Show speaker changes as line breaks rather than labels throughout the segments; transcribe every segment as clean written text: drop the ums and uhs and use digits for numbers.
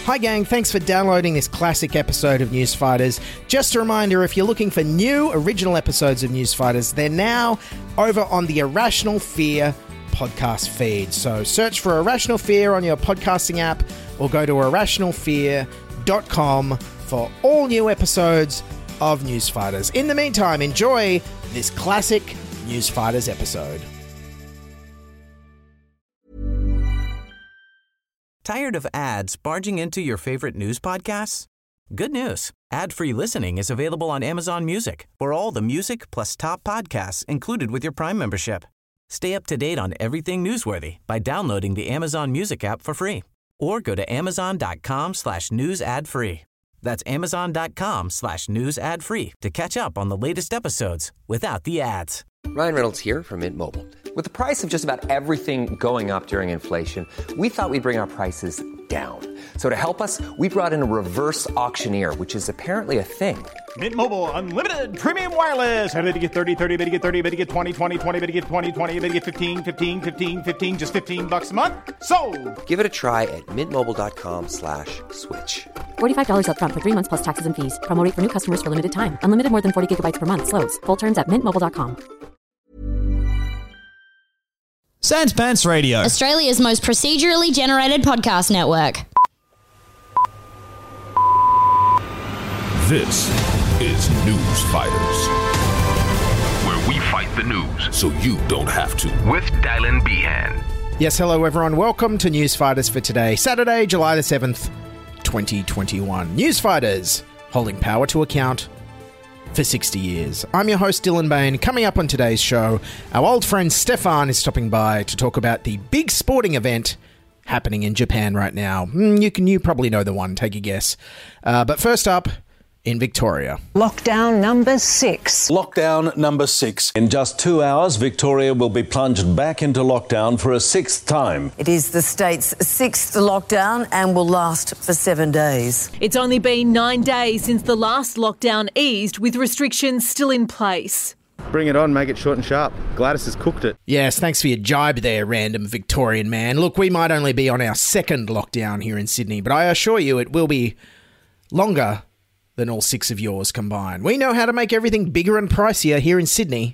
Hi gang, thanks for downloading this classic episode of Newsfighters. Just a reminder, if you're looking for new original episodes of Newsfighters, they're now over on the Irrational Fear podcast feed. So search for Irrational Fear on your podcasting app or go to irrationalfear.com for all new episodes of Newsfighters. In the meantime, enjoy this classic Newsfighters episode.
Tired of ads barging into your favorite news podcasts? Good news. Ad-free listening is available on Amazon Music for all the music plus top podcasts included with your Prime membership. Stay up to date on everything newsworthy by downloading the Amazon Music app for free or go to amazon.com/news ad free. That's amazon.com/news ad free to catch up on the latest episodes without the ads.
Ryan Reynolds here from Mint Mobile. With the price of just about everything going up during inflation, we thought we'd bring our prices down. So to help us, we brought in a reverse auctioneer, which is apparently a thing.
Mint Mobile Unlimited Premium Wireless. How to get 30, 30, bit to get 30, bit to get 20, 20, 20, bit to get 20, 20, bit to get 15, 15, 15, 15, just $15 a month? Sold!
Give it a try at mintmobile.com/switch.
$45 up front for 3 months plus taxes and fees. Promo rate for new customers for limited time. Unlimited more than 40 gigabytes per month. Slows full terms at mintmobile.com.
Sans Pants Radio,
Australia's most procedurally generated podcast network.
This is Newsfighters, where we fight the news so you don't have to. With Dylan Behan.
Yes, hello everyone. Welcome to Newsfighters for today, Saturday, July the 7th, 2021. Newsfighters, holding power to account for 60 years. I'm your host, Dylan Bain. Coming up on today's show, our old friend Stefan is stopping by to talk about the big sporting event happening in Japan right now. You probably know the one, take a guess. But first up, in Victoria.
Lockdown number 6.
Lockdown number 6. In just 2 hours, Victoria will be plunged back into lockdown for a 6th time.
It is the state's 6th lockdown and will last for 7 days.
It's only been 9 days since the last lockdown eased, with restrictions still in place.
Bring it on, make it short and sharp. Gladys has cooked it.
Yes, thanks for your jibe there, random Victorian man. Look, we might only be on our 2nd lockdown here in Sydney, but I assure you it will be longer than all 6 of yours combined. We know how to make everything bigger and pricier here in Sydney.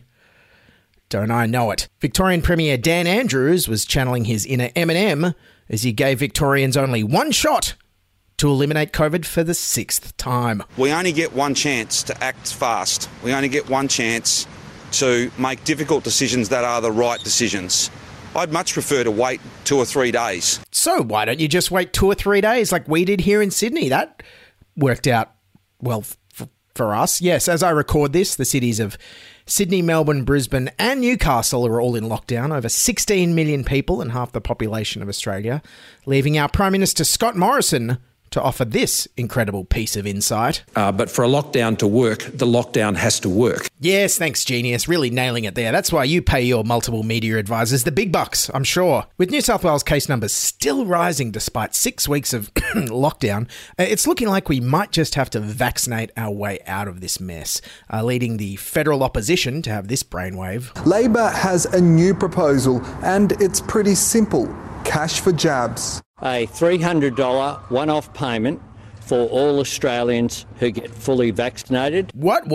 Don't I know it? Victorian Premier Dan Andrews was channeling his inner Eminem as he gave Victorians only one shot to eliminate COVID for the 6th time.
We only get one chance to act fast. We only get one chance to make difficult decisions that are the right decisions. I'd much prefer to wait 2 or 3 days.
So why don't you just wait 2 or 3 days like we did here in Sydney? That worked out well for us. Yes, as I record this, the cities of Sydney, Melbourne, Brisbane and Newcastle are all in lockdown. Over 16 million people and half the population of Australia, leaving our Prime Minister Scott Morrison to offer this incredible piece of insight.
But for a lockdown to work, the lockdown has to work.
Yes, thanks, genius. Really nailing it there. That's why you pay your multiple media advisors the big bucks, I'm sure. With New South Wales case numbers still rising despite 6 weeks of lockdown, it's looking like we might just have to vaccinate our way out of this mess, leading the federal opposition to have this brainwave.
Labor has a new proposal and it's pretty simple. Cash for jabs.
A $300 one-off payment for all Australians who get fully vaccinated.
What?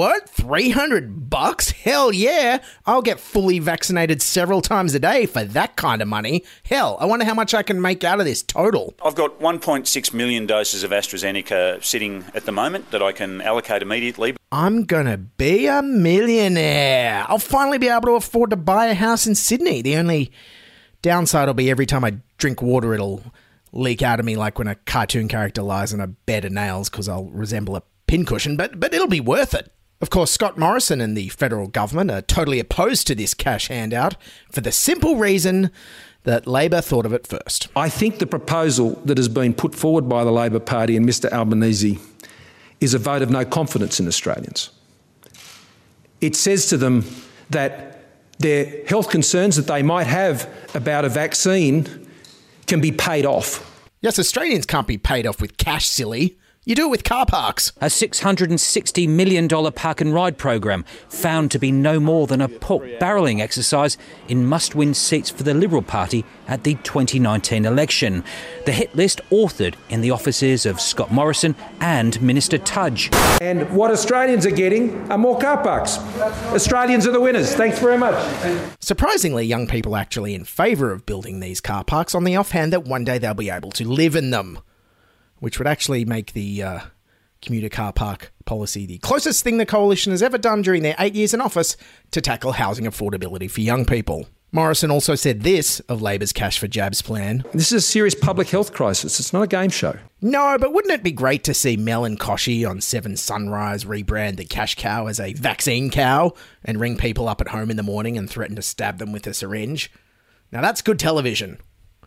$300? Hell yeah! I'll get fully vaccinated several times a day for that kind of money. Hell, I wonder how much I can make out of this total.
I've got 1.6 million doses of AstraZeneca sitting at the moment that I can allocate immediately.
I'm gonna be a millionaire. I'll finally be able to afford to buy a house in Sydney. The only downside will be every time I drink water, it'll leak out of me like when a cartoon character lies on a bed of nails because I'll resemble a pincushion, but it'll be worth it. Of course, Scott Morrison and the federal government are totally opposed to this cash handout for the simple reason that Labor thought of it first.
I think the proposal that has been put forward by the Labor Party and Mr Albanese is a vote of no confidence in Australians. It says to them that their health concerns that they might have about a vaccine can be paid off.
Yes, Australians can't be paid off with cash, silly. You do it with car parks.
A $660 million park and ride programme found to be no more than a pork barrelling exercise in must-win seats for the Liberal Party at the 2019 election. The hit list authored in the offices of Scott Morrison and Minister Tudge.
And what Australians are getting are more car parks. Australians are the winners. Thanks very much.
Surprisingly, young people are actually in favour of building these car parks on the offhand that one day they'll be able to live in them, which would actually make the commuter car park policy the closest thing the Coalition has ever done during their 8 years in office to tackle housing affordability for young people. Morrison also said this of Labor's Cash for Jabs plan.
This is a serious public health crisis. It's not a game show.
No, but wouldn't it be great to see Mel and Koshy on 7 Sunrise rebrand the cash cow as a vaccine cow and ring people up at home in the morning and threaten to stab them with a syringe? Now that's good television.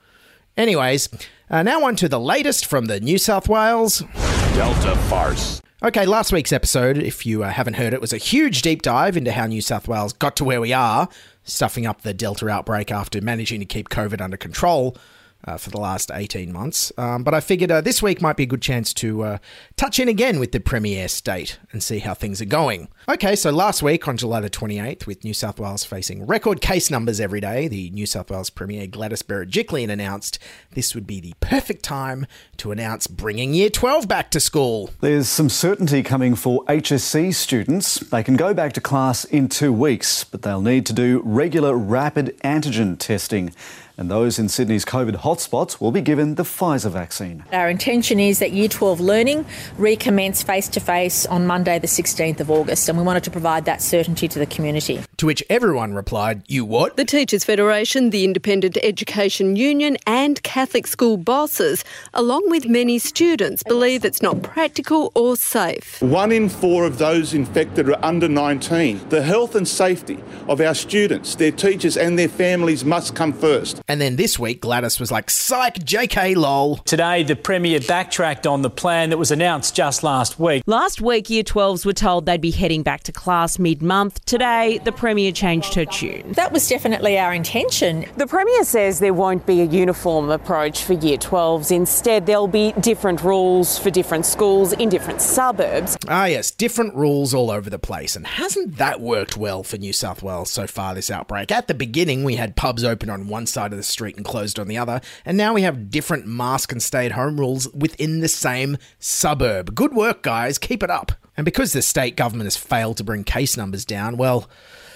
Anyways, now on to the latest from the New South Wales
Delta farce.
Okay, last week's episode, if you haven't heard it, was a huge deep dive into how New South Wales got to where we are, stuffing up the Delta outbreak after managing to keep COVID under control for the last 18 months. But I figured this week might be a good chance to touch in again with the Premier State and see how things are going. Okay, so last week on July the 28th, with New South Wales facing record case numbers every day, the New South Wales Premier Gladys Berejiklian announced this would be the perfect time to announce bringing Year 12 back to school.
There's some certainty coming for HSC students. They can go back to class in 2 weeks, but they'll need to do regular rapid antigen testing. And those in Sydney's COVID hotspots will be given the Pfizer vaccine.
Our intention is that Year 12 learning recommence face-to-face on Monday the 16th of August, and we wanted to provide that certainty to the community.
To which everyone replied, you what?
The Teachers Federation, the Independent Education Union and Catholic school bosses, along with many students, believe it's not practical or safe.
1 in 4 of those infected are under 19. The health and safety of our students, their teachers and their families must come first.
And then this week, Gladys was like, psych, JK, lol.
Today, the Premier backtracked on the plan that was announced just last week.
Last week, Year 12s were told they'd be heading back to class mid-month. Today, the Premier changed her tune.
That was definitely our intention.
The Premier says there won't be a uniform approach for Year 12s. Instead, there'll be different rules for different schools in different suburbs.
Ah, yes, different rules all over the place. And hasn't that worked well for New South Wales so far this outbreak? At the beginning, we had pubs open on one side of the street and closed on the other, and now we have different mask and stay-at-home rules within the same suburb. Good work, guys. Keep it up. And because the state government has failed to bring case numbers down, well,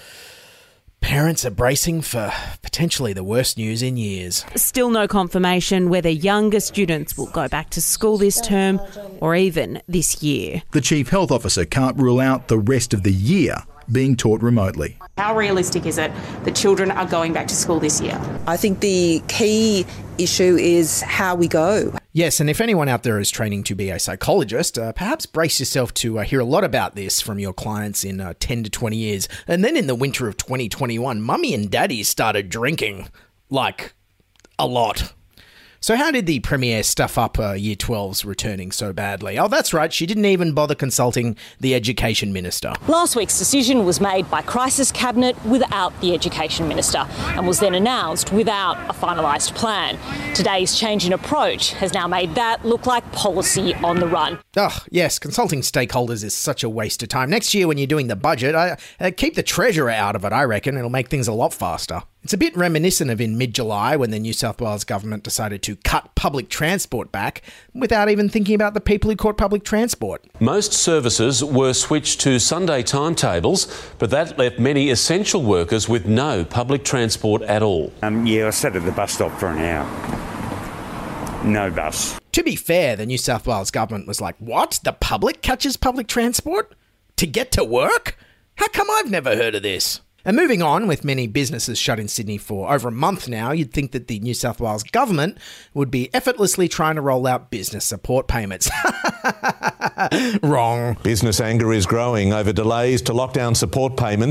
parents are bracing for potentially the worst news in years.
Still no confirmation whether younger students will go back to school this term or even this year.
The Chief Health Officer can't rule out the rest of the year being taught remotely.
How realistic is it that children are going back to school this year?
I think the key issue is how we go.
Yes, and if anyone out there is training to be a psychologist, perhaps brace yourself to hear a lot about this from your clients in 10 to 20 years. And then in the winter of 2021, mummy and daddy started drinking. Like, a lot. So how did the Premier stuff up Year 12s returning so badly? Oh, that's right, she didn't even bother consulting the Education Minister.
Last week's decision was made by Crisis Cabinet without the Education Minister and was then announced without a finalised plan. Today's change in approach has now made that look like policy on the run.
Oh, yes, consulting stakeholders is such a waste of time. Next year when you're doing the budget, keep the Treasurer out of it, I reckon. It'll make things a lot faster. It's a bit reminiscent of in mid-July when the New South Wales government decided to cut public transport back without even thinking about the people who caught public transport.
Most services were switched to Sunday timetables, but that left many essential workers with no public transport at all.
I sat at the bus stop for an hour. No bus.
To be fair, the New South Wales government was like, what? The public catches public transport? To get to work? How come I've never heard of this? And moving on, with many businesses shut in Sydney for over a month now, you'd think that the New South Wales government would be effortlessly trying to roll out business support payments. Wrong.
Business anger is growing over delays to lockdown support payments,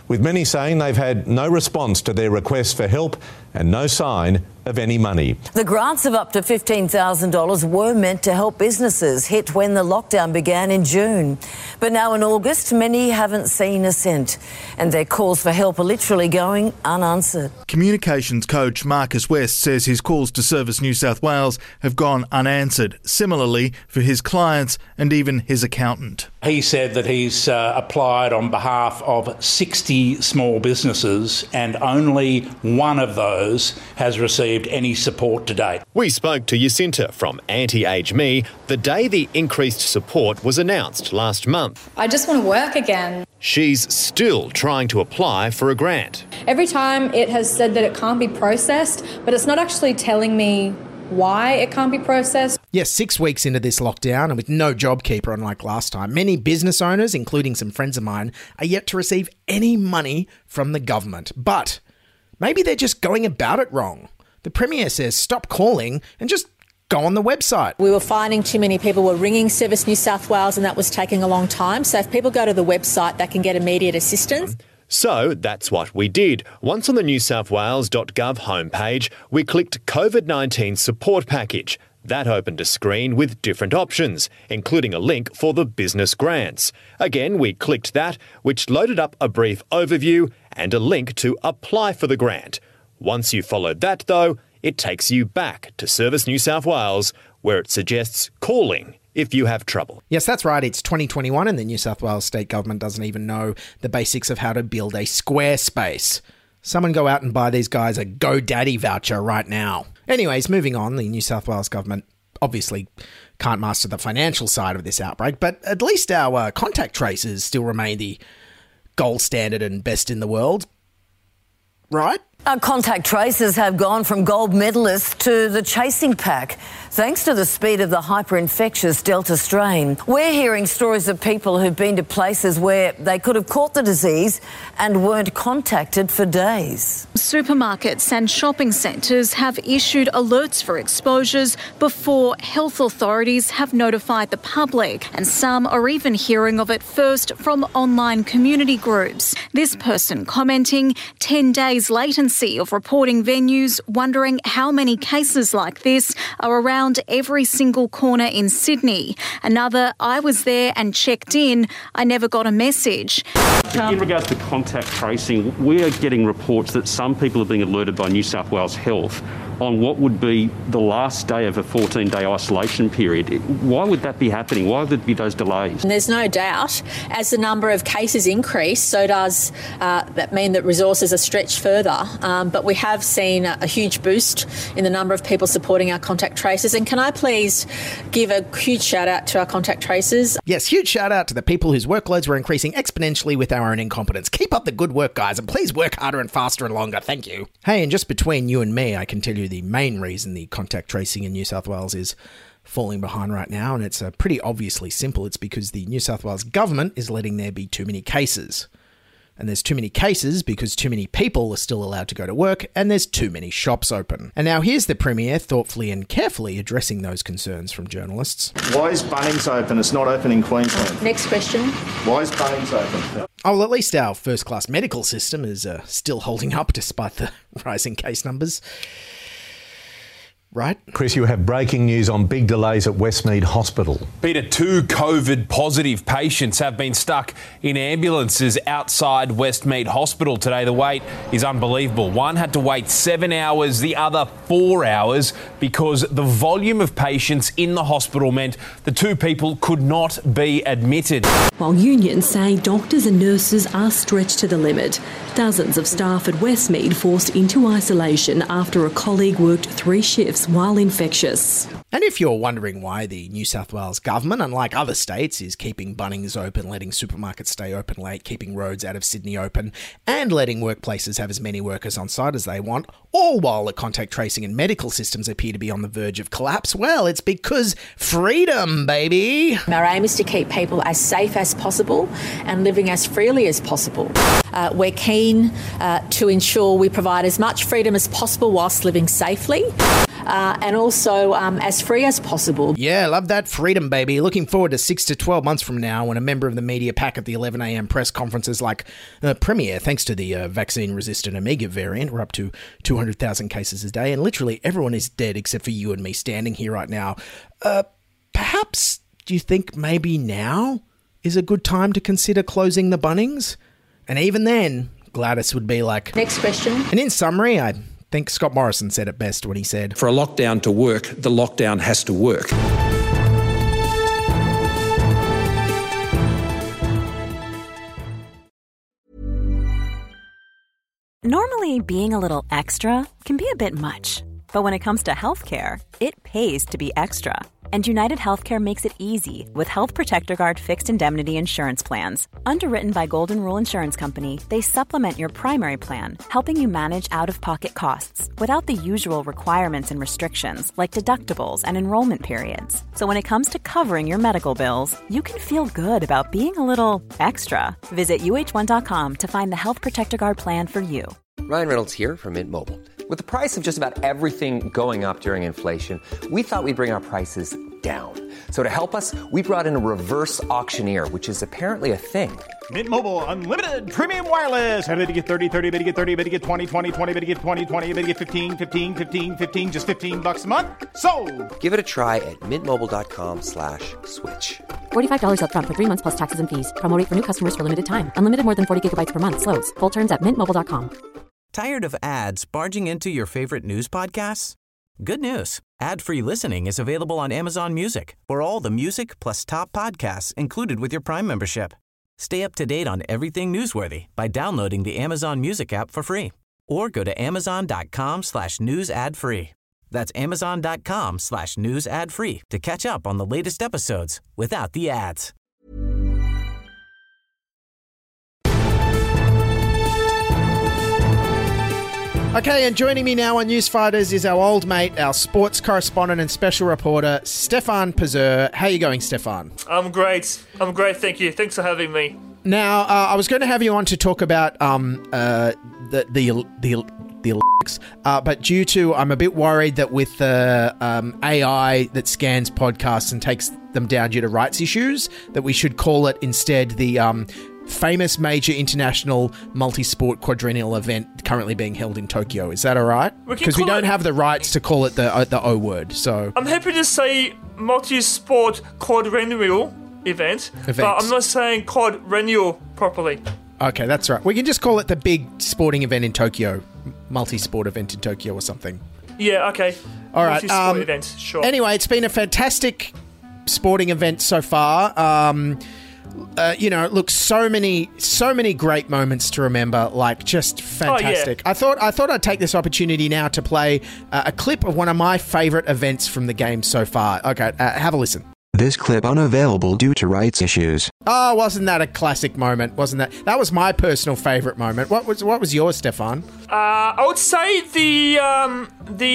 with many saying they've had no response to their requests for help and no sign of any money.
The grants of up to $15,000 were meant to help businesses hit when the lockdown began in June. But now in August, many haven't seen a cent, and their calls for help are literally going unanswered.
Communications coach Marcus West says his calls to Service New South Wales have gone unanswered. Similarly for his clients and even his accountant.
He said that he's applied on behalf of 60 small businesses and only one of those has received any support to date.
We spoke to Jacinta from Anti-Age Me the day the increased support was announced last month.
I just want to work again.
She's still trying to apply for a grant.
Every time it has said that it can't be processed, but it's not actually telling me why it can't be processed.
Yes, 6 weeks into this lockdown and with no JobKeeper unlike last time, many business owners, including some friends of mine, are yet to receive any money from the government. But maybe they're just going about it wrong. The Premier says stop calling and just go on the website.
We were finding too many people were ringing Service New South Wales and that was taking a long time. So if people go to the website, they can get immediate assistance.
So that's what we did. Once on the newsouthwales.gov homepage, we clicked COVID-19 support package. That opened a screen with different options, including a link for the business grants. Again, we clicked that, which loaded up a brief overview and a link to apply for the grant. Once you followed that, though, it takes you back to Service New South Wales, where it suggests calling if you have trouble.
Yes, that's right. It's 2021 and the New South Wales state government doesn't even know the basics of how to build a Squarespace. Someone go out and buy these guys a GoDaddy voucher right now. Anyways, moving on, the New South Wales government obviously can't master the financial side of this outbreak, but at least our contact tracers still remain the gold standard and best in the world. Right?
Our contact tracers have gone from gold medalists to the chasing pack, thanks to the speed of the hyper-infectious Delta strain. We're hearing stories of people who've been to places where they could have caught the disease and weren't contacted for days.
Supermarkets and shopping centres have issued alerts for exposures before health authorities have notified the public, and some are even hearing of it first from online community groups. This person commenting 10 days latency of reporting venues, wondering how many cases like this are around every single corner in Sydney. Another, I was there and checked in, I never got a message.
In regards to contact tracing, we are getting reports that some people are being alerted by New South Wales Health on what would be the last day of a 14-day isolation period. Why would that be happening? Why would there be those delays?
And there's no doubt, as the number of cases increase, so does that mean that resources are stretched further. But we have seen a huge boost in the number of people supporting our contact tracers. And can I please give a huge shout out to our contact tracers?
Yes, huge shout out to the people whose workloads were increasing exponentially with our own incompetence. Keep up the good work, guys, and please work harder and faster and longer. Thank you. Hey, and just between you and me, I can tell you the main reason the contact tracing in New South Wales is falling behind right now, and it's pretty obviously simple. It's because the New South Wales government is letting there be too many cases. And there's too many cases because too many people are still allowed to go to work, and there's too many shops open. And now here's the Premier thoughtfully and carefully addressing those concerns from journalists.
Why is Bunnings open? It's not open in Queensland.
Next question.
Why is Bunnings open?
Oh, well, at least our first-class medical system is still holding up despite the rising case numbers. Right?
Chris, you have breaking news on big delays at Westmead Hospital.
Peter, 2 COVID-positive patients have been stuck in ambulances outside Westmead Hospital today. The wait is unbelievable. One had to wait 7 hours, the other 4 hours, because the volume of patients in the hospital meant the 2 people could not be admitted.
While unions say doctors and nurses are stretched to the limit, dozens of staff at Westmead forced into isolation after a colleague worked 3 shifts while infectious.
And if you're wondering why the New South Wales government, unlike other states, is keeping Bunnings open, letting supermarkets stay open late, keeping roads out of Sydney open, and letting workplaces have as many workers on site as they want, all while the contact tracing and medical systems appear to be on the verge of collapse, well, it's because freedom, baby.
Our aim is to keep people as safe as possible and living as freely as possible. We're keen to ensure we provide as much freedom as possible whilst living safely, and also as free as possible.
Yeah, love that freedom, baby. Looking forward to 6 to 12 months from now when a member of the media pack at the 11 a.m. press conferences like Premier, thanks to the vaccine-resistant Omega variant, we're up to 200,000 cases a day, and literally everyone is dead except for you and me standing here right now. Perhaps, do you think maybe now is a good time to consider closing the Bunnings? And even then, Gladys would be like...
Next question.
And in summary, I think Scott Morrison said it best when he said...
For a lockdown to work, the lockdown has to work.
Normally, being a little extra can be a bit much. But when it comes to healthcare, it pays to be extra. And United Healthcare makes it easy with Health Protector Guard fixed indemnity insurance plans. Underwritten by Golden Rule Insurance Company, they supplement your primary plan, helping you manage out-of-pocket costs without the usual requirements and restrictions like deductibles and enrollment periods. So when it comes to covering your medical bills, you can feel good about being a little extra. Visit UH1.com to find the Health Protector Guard plan for you.
Ryan Reynolds here from Mint Mobile. With the price of just about everything going up during inflation, we thought we'd bring our prices down. So to help us, we brought in a reverse auctioneer, which is apparently a thing.
Mint Mobile Unlimited Premium Wireless. How to get 30, 30, bit to get 30, bit to get 20, 20, 20, bit to get 20, 20, bit to get 15, 15, 15, 15, just $15 a month? Sold!
Give it a try at mintmobile.com/switch.
$45 up front for 3 months plus taxes and fees. Promo rate for new customers for limited time. Unlimited more than 40 gigabytes per month. Slows full terms at mintmobile.com.
Tired of ads barging into your favorite news podcasts? Good news. Ad-free listening is available on Amazon Music for all the music plus top podcasts included with your Prime membership. Stay up to date on everything newsworthy by downloading the Amazon Music app for free or go to amazon.com/news ad free. That's amazon.com/news ad free to catch up on the latest episodes without the ads.
Okay, and joining me now on Newsfighters is our old mate, our sports correspondent and special reporter, Stefan Pazur. How are you going, Stefan?
I'm great, thank you. Thanks for having me.
Now, I was going to have you on to talk about the Olympics, but due to, I'm a bit worried that with the AI that scans podcasts and takes them down due to rights issues, that we should call it instead the famous major international multi-sport quadrennial event currently being held in Tokyo. Is that all right? Because we don't have the rights to call it the O word. So
I'm happy to say multi-sport quadrennial event, but I'm not saying quadrennial properly.
Okay, that's right. We can just call it the big sporting event in Tokyo, multi-sport event in Tokyo or something.
Yeah, okay.
All right.
Multi-sport event, sure.
Anyway, it's been a fantastic sporting event so far. Look, so many great moments to remember, like just fantastic.
Oh, yeah.
I thought I'd take this opportunity now to play a clip of one of my favourite events from the game so far. Okay, have a listen.
This clip unavailable due to rights issues.
Oh, wasn't that a classic moment? Wasn't that? That was my personal favourite moment. What was yours, Stefan?
I would say in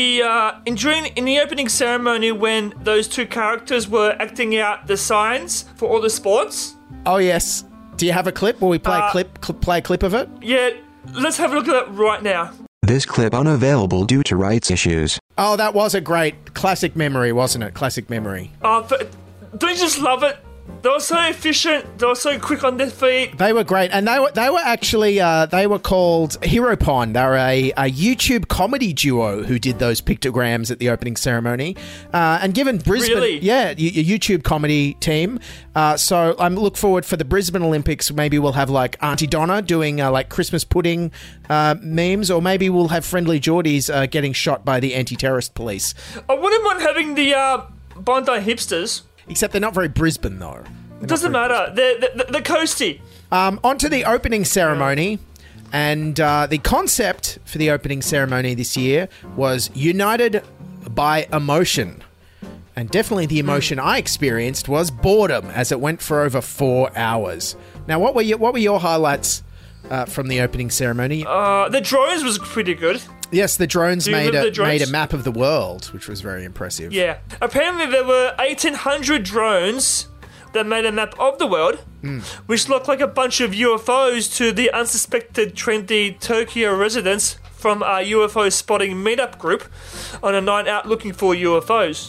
the opening ceremony when those two characters were acting out the signs for all the sports.
Oh yes. Do you have a clip? Will we play play a clip of it?
Yeah, let's have a look at it right now.
This clip unavailable due to rights issues.
Oh, that was a great classic memory, wasn't it? Classic memory.
But don't you just love it? They were so efficient. They were so quick on their feet.
They were great, and they were actually they were called Heropon. They were a YouTube comedy duo who did those pictograms at the opening ceremony. And given Brisbane,
really?
Yeah, a YouTube comedy team. So I'm look forward for the Brisbane Olympics. Maybe we'll have like Auntie Donna doing like Christmas pudding memes, or maybe we'll have Friendly Geordies getting shot by the anti-terrorist police.
I wouldn't mind having the Bondi hipsters.
Except they're not very Brisbane, though.
Doesn't matter. They're coasty.
On to the opening ceremony. And the concept for the opening ceremony this year was United by Emotion. And definitely the emotion I experienced was boredom, as it went for over 4 hours. Now, what were your highlights from the opening ceremony?
The drones was pretty good.
Yes, the drones made a map of the world, which was very impressive.
Yeah. Apparently there were 1,800 drones that made a map of the world, which looked like a bunch of UFOs to the unsuspected trendy Tokyo residents from our UFO spotting meetup group on a night out looking for UFOs.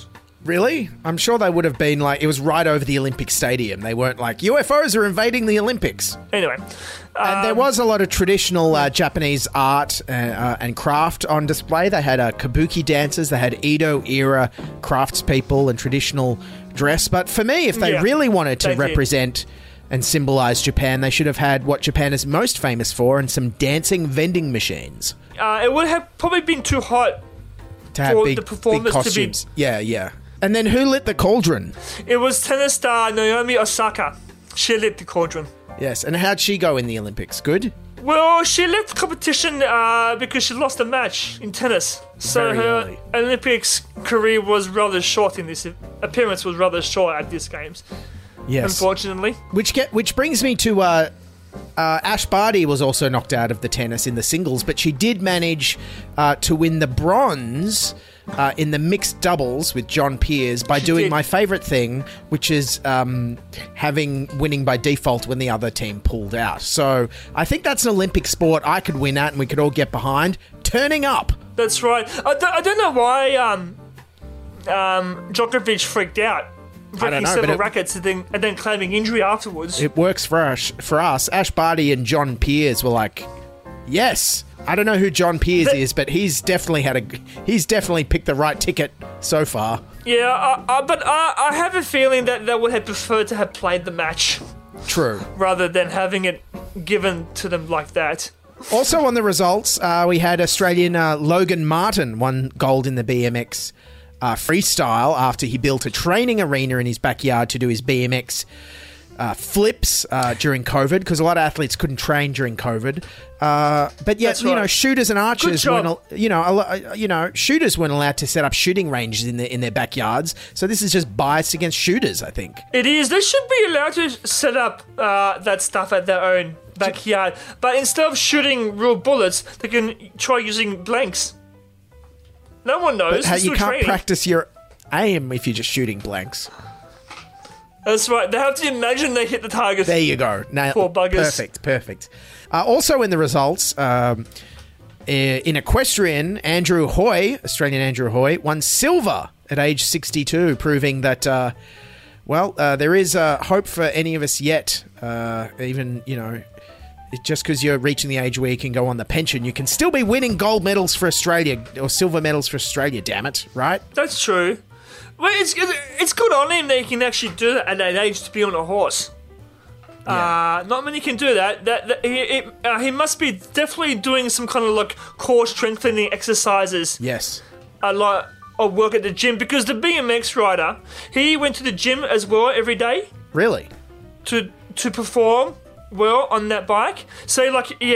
Really? I'm sure they would have been like, it was right over the Olympic Stadium. They weren't like, UFOs are invading the Olympics.
Anyway.
And there was a lot of traditional Japanese art and craft on display. They had kabuki dancers. They had Edo-era craftspeople and traditional dress. But for me, if they really wanted to represent and symbolize Japan, they should have had what Japan is most famous for and some dancing vending machines.
It would have probably been too hot
to have
for
big,
the performers
big costumes. Yeah. And then who lit the cauldron?
It was tennis star Naomi Osaka. She lit the cauldron.
Yes, and how'd she go in the Olympics? Good?
Well, she left the competition because she lost a match in tennis. So her Olympics career was rather short in this. Appearance was rather short at these games.
Yes.
Unfortunately.
Which brings me to Ash Barty was also knocked out of the tennis in the singles, but she did manage to win the bronze in the mixed doubles with John Peers by doing my favourite thing, which is winning by default when the other team pulled out. So I think that's an Olympic sport I could win at and we could all get behind. Turning up.
That's right. I don't know why Djokovic freaked out. Breaking several rackets and then claiming injury afterwards.
It works for us. Ash Barty and John Peers were like, yes. I don't know who John Peers is, but he's definitely picked the right ticket so far.
Yeah, but I have a feeling that they would have preferred to have played the match.
True.
Rather than having it given to them like that.
Also on the results, we had Australian Logan Martin won gold in the BMX freestyle after he built a training arena in his backyard to do his BMX flips during COVID, because a lot of athletes couldn't train during COVID. But yet, shooters and archers shooters weren't allowed to set up shooting ranges in their backyards. So this is just biased against shooters, I think.
It is. They should be allowed to set up that stuff at their own backyard. But instead of shooting real bullets, they can try using blanks. No one knows.
You can't practice your aim if you're just shooting blanks.
That's right. They have to imagine they hit the target.
There you go.
Poor buggers.
Perfect. Also in the results, in equestrian, Australian Andrew Hoy, won silver at age 62, proving that, there is hope for any of us yet. Just because you're reaching the age where you can go on the pension, you can still be winning gold medals for Australia, or silver medals for Australia, damn it, right?
That's true. Well, it's good on him that he can actually do that at that age, to be on a horse. Yeah. Not many can do that. He must be definitely doing some kind of like core strengthening exercises.
Yes.
A lot of work at the gym, because the BMX rider, he went to the gym as well every day.
Really?
To perform well on that bike. So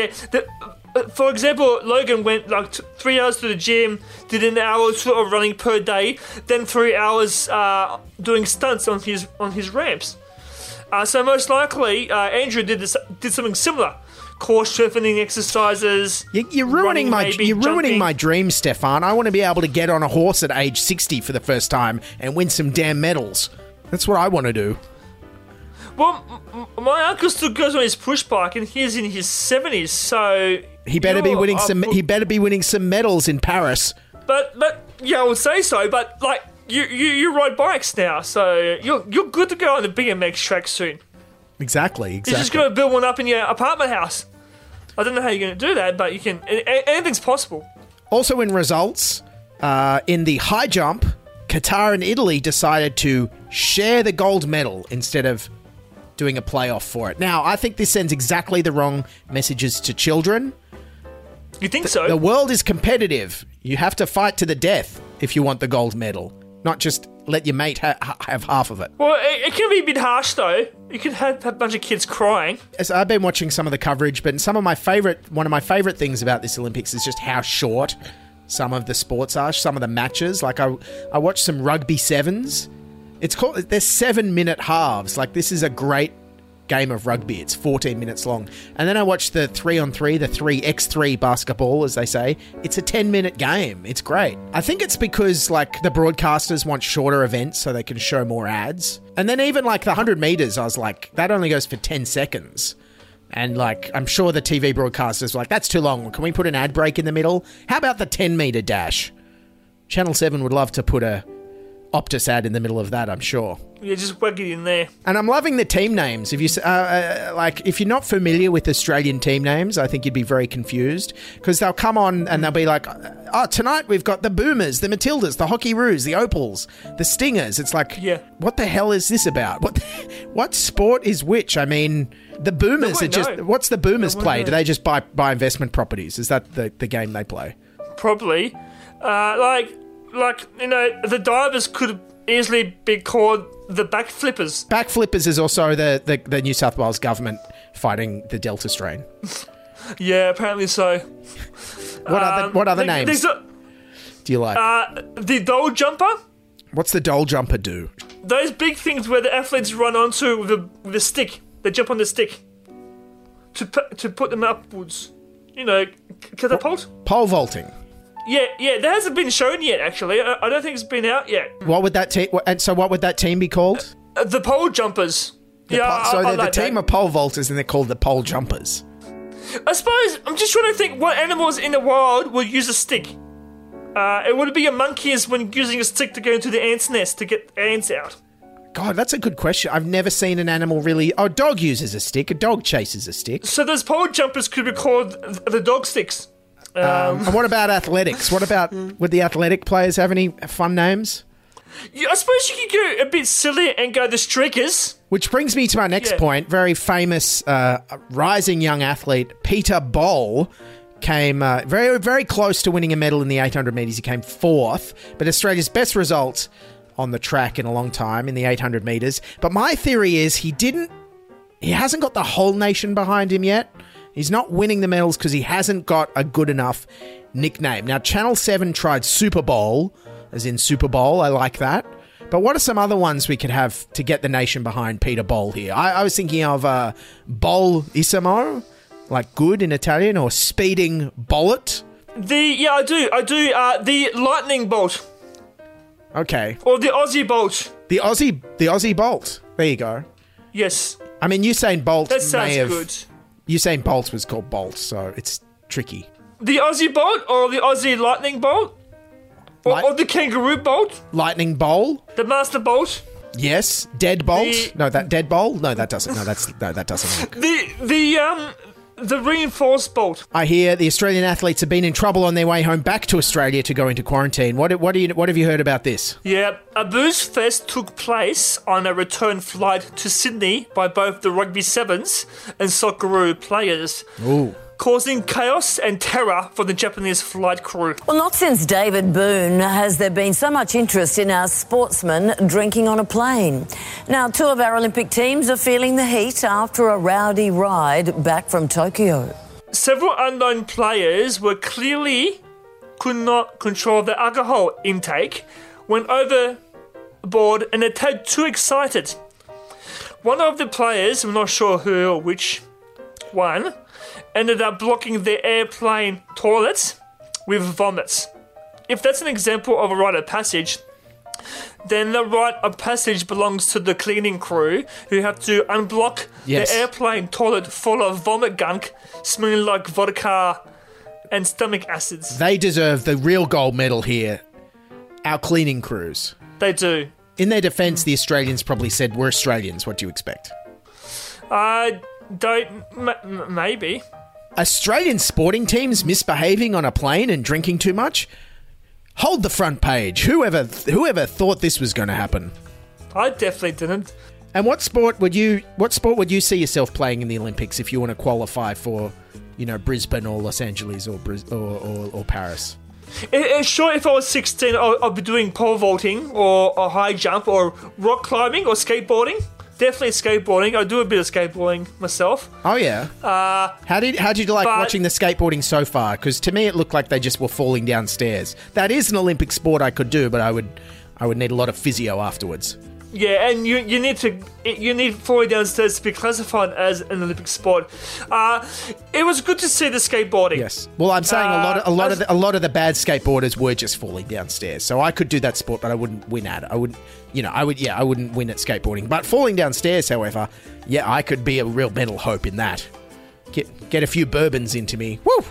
for example, Logan went 3 hours to the gym, did an hour or two of running per day, then 3 hours doing stunts on his ramps. So most likely, Andrew did something similar. Core strengthening exercises.
You're ruining my dream, Stefan. I want to be able to get on a horse at age 60 for the first time and win some damn medals. That's what I want to do.
Well, my uncle still goes on his push bike, and he's in his 70s, so
he better be winning some. He better be winning some medals in Paris.
But yeah, I would say so. But like you ride bikes now, so you're good to go on the BMX track soon.
Exactly.
You're just going to build one up in your apartment house. I don't know how you're going to do that, but you can. Anything's possible.
Also in results, in the high jump, Qatar and Italy decided to share the gold medal instead of doing a playoff for it. Now, I think this sends exactly the wrong messages to children.
You think so?
The world is competitive. You have to fight to the death if you want the gold medal, not just let your mate have half of it.
Well, it can be a bit harsh, though. You can have a bunch of kids crying.
As I've been watching some of the coverage, but one of my favourite things about this Olympics is just how short some of the sports are, some of the matches. Like I watched some rugby sevens. They're 7-minute halves. Like, this is a great game of rugby. It's 14 minutes long. And then I watched the 3-on-3, the 3x3 basketball, as they say. It's a 10-minute game. It's great. I think it's because, like, the broadcasters want shorter events so they can show more ads. And then even, like, the 100 meters, I was like, that only goes for 10 seconds. And, like, I'm sure the TV broadcasters were like, that's too long. Can we put an ad break in the middle? How about the 10-meter dash? Channel 7 would love to put a Optus ad in the middle of that, I'm sure.
Yeah, just whack it in there.
And I'm loving the team names. If you're not familiar with Australian team names, I think you'd be very confused because they'll come on and they'll be like, "Oh, tonight we've got the Boomers, the Matildas, the Hockey Roos, the Opals, the Stingers." It's like, what the hell is this about? What sport is which? I mean, the Boomers are just. What's the Boomers play? Do they just buy investment properties? Is that the game they play?
Probably. The divers could easily be called the backflippers.
Backflippers is also the New South Wales government fighting the Delta strain.
Yeah, apparently so.
What other names do you like?
The dole jumper.
What's the dole jumper do?
Those big things where the athletes run onto with the stick. They jump on the stick to put them upwards. Catapult?
Pole vaulting.
Yeah, that hasn't been shown yet, actually. I don't think it's been out yet.
What would that team... And so what would that team be called?
The pole jumpers.
The team of pole vaulters, and they're called the pole jumpers.
I suppose, I'm just trying to think what animals in the wild would use a stick. It would be a monkeys when using a stick to go into the ant's nest to get ants out.
God, that's a good question. I've never seen an animal really... Oh, a dog uses a stick. A dog chases a stick.
So those pole jumpers could be called the dog sticks.
And what about athletics? Would the athletic players have any fun names?
Yeah, I suppose you could go a bit silly and go the streakers.
Which brings me to my next point. Very famous rising young athlete, Peter Bol, came very, very close to winning a medal in the 800 metres. He came 4th, but Australia's best result on the track in a long time in the 800 metres. But my theory is he hasn't got the whole nation behind him yet. He's not winning the medals because he hasn't got a good enough nickname. Now, Channel 7 tried Super Bowl, as in Super Bowl. I like that. But what are some other ones we could have to get the nation behind Peter Bol here? I was thinking of Bolissimo, like good in Italian, or Speeding Bullet.
I do. The Lightning Bolt.
Okay.
Or the Aussie Bolt.
The Aussie Bolt. There you go.
Yes.
I mean, Usain Bolt
that sounds good.
Usain Bolt was called Bolt, so it's tricky.
The Aussie Bolt or the Aussie Lightning Bolt? Or the Kangaroo Bolt?
Lightning Bowl?
The Master Bolt?
Yes. Dead Bolt? Dead Bowl? No, that doesn't. No, that doesn't work.
The Reinforced Bolt.
I hear the Australian athletes have been in trouble on their way home back to Australia to go into quarantine. What have you heard about this?
Yeah, a booze fest took place on a return flight to Sydney by both the Rugby Sevens and Socceroo players.
Ooh.
Causing chaos and terror for the Japanese flight crew.
Well, not since David Boone has there been so much interest in our sportsmen drinking on a plane. Now, 2 of our Olympic teams are feeling the heat after a rowdy ride back from Tokyo.
Several unknown players could not control their alcohol intake, went overboard and a tad too excited. One of the players, I'm not sure who or which one, ended up blocking the airplane toilets with vomits. If that's an example of a rite of passage, then the rite of passage belongs to the cleaning crew who have to unblock the airplane toilet full of vomit gunk smelling like vodka and stomach acids.
They deserve the real gold medal here. Our cleaning crews.
They do.
In their defence, the Australians probably said, we're Australians, what do you expect?
Maybe.
Australian sporting teams misbehaving on a plane and drinking too much? Hold the front page. Whoever thought this was going to happen?
I definitely didn't.
And what sport would you see yourself playing in the Olympics if you want to qualify for, Brisbane or Los Angeles or Paris?
Sure, if I was 16, I'd be doing pole vaulting or high jump or rock climbing or skateboarding. Definitely skateboarding. I do a bit of skateboarding myself.
Oh, yeah. How did you like watching the skateboarding so far? Because to me, it looked like they just were falling down stairs. That is an Olympic sport I could do, but I would need a lot of physio afterwards.
Yeah, and you need falling downstairs to be classified as an Olympic sport. It was good to see the skateboarding.
Yes. Well, I'm saying a lot of the bad skateboarders were just falling downstairs. So I could do that sport, but I wouldn't win at it. I wouldn't win at skateboarding. But falling downstairs, however, I could be a real medal hope in that. Get a few bourbons into me. Woo!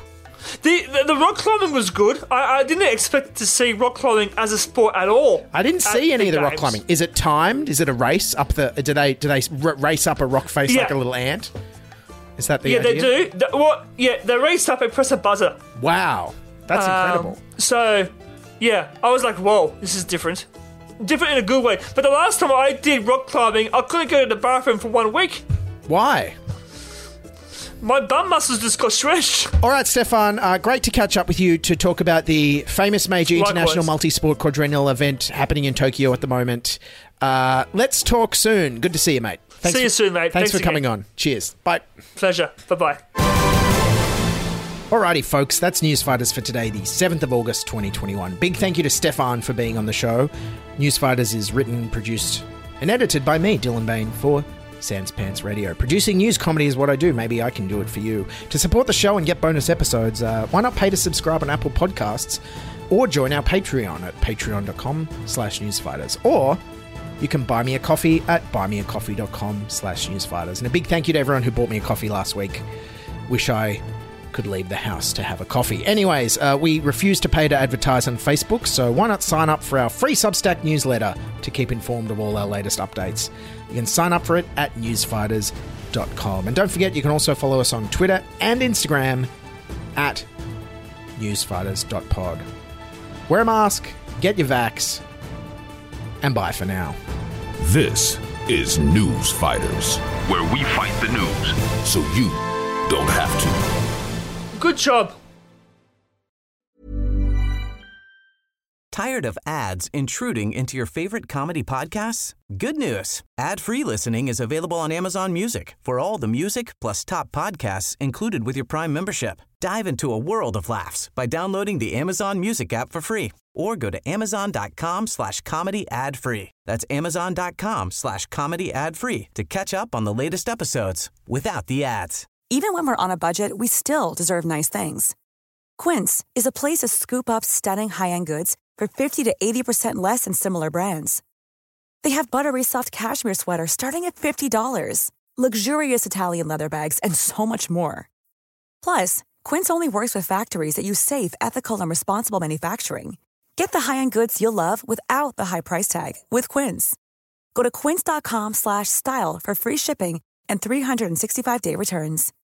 The rock climbing was good. I didn't expect to see rock climbing as a sport at all.
I didn't see any of the rock climbing. Is it timed? Is it a race up the? Do they race up a rock face like a little ant? Is that the idea?
They do. They race up and press a buzzer.
Wow, that's incredible.
So, I was like, whoa, this is different. Different in a good way. But the last time I did rock climbing, I couldn't go to the bathroom for 1 week.
Why?
My bum muscles just got stretched.
All right, Stefan, great to catch up with you to talk about the famous major international multi-sport quadrennial event happening in Tokyo at the moment. Let's talk soon. Good to see you, mate.
See you soon, mate.
Thanks for coming on. Cheers. Bye.
Pleasure. Bye-bye.
Alrighty, folks, that's Newsfighters for today, the 7th of August, 2021. Big thank you to Stefan for being on the show. Newsfighters is written, produced, and edited by me, Dylan Bain, for Sans Pants Radio. Producing news comedy is what I do. Maybe I can do it for you. To support the show and get bonus episodes, why not pay to subscribe on Apple Podcasts or join our Patreon at patreon.com/newsfighters. Or you can buy me a coffee at buymeacoffee.com/newsfighters. And a big thank you to everyone who bought me a coffee last week. Wish I could leave the house to have a coffee. Anyways, we refuse to pay to advertise on Facebook, so why not sign up for our free Substack newsletter to keep informed of all our latest updates. You can sign up for it at newsfighters.com. And don't forget, you can also follow us on Twitter and Instagram at newsfighters.pod. Wear a mask, get your vax, and bye for now.
This is News Fighters, where we fight the news so you don't have to.
Good job.
Tired of ads intruding into your favorite comedy podcasts? Good news. Ad-free listening is available on Amazon Music for all the music plus top podcasts included with your Prime membership. Dive into a world of laughs by downloading the Amazon Music app for free or go to amazon.com/comedy ad-free. That's amazon.com/comedy ad-free to catch up on the latest episodes without the ads.
Even when we're on a budget, we still deserve nice things. Quince is a place to scoop up stunning high-end goods for 50 to 80% less than similar brands. They have buttery soft cashmere sweaters starting at $50, luxurious Italian leather bags, and so much more. Plus, Quince only works with factories that use safe, ethical, and responsible manufacturing. Get the high-end goods you'll love without the high price tag with Quince. Go to quince.com/style for free shipping and 365-day returns.